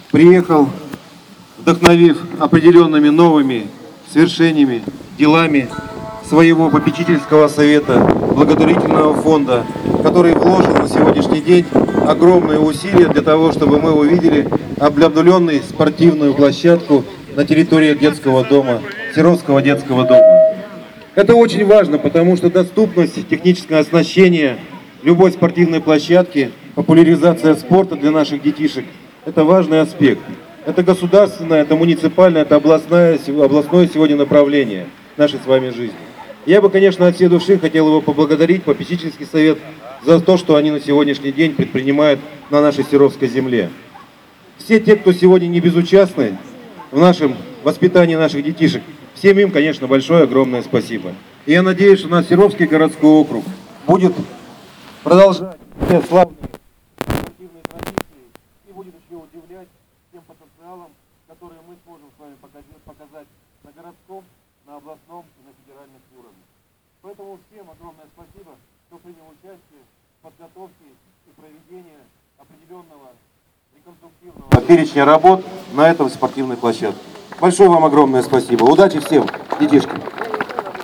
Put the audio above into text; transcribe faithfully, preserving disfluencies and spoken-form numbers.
приехал, вдохновив определенными новыми свершениями, делами своего попечительского совета, благотворительного фонда, который вложил на сегодняшний день огромные усилия для того, чтобы мы увидели обновленную спортивную площадку на территории детского дома, Серовского детского дома. Это очень важно, потому что доступность, техническое оснащение любой спортивной площадки, популяризация спорта для наших детишек – это важный аспект. Это государственное, это муниципальное, это областное, областное сегодня направление нашей с вами жизни. Я бы, конечно, от всей души хотел его поблагодарить, попечительский совет, за то, что они на сегодняшний день предпринимают на нашей Серовской земле. Все те, кто сегодня не безучастны в нашем воспитании наших детишек, всем им, конечно, большое, огромное спасибо. И я надеюсь, что наш Серовский городской округ будет продолжать все славные спортивные традиции и будет еще удивлять тем потенциалом, который мы сможем с вами показать на городском, на областном и на федеральном уровне. Поэтому всем огромное спасибо, кто принял участие в подготовке и проведении определенного реконструктивного перечня работ на этой спортивной площадке. Большое вам огромное спасибо. Удачи всем, детишки!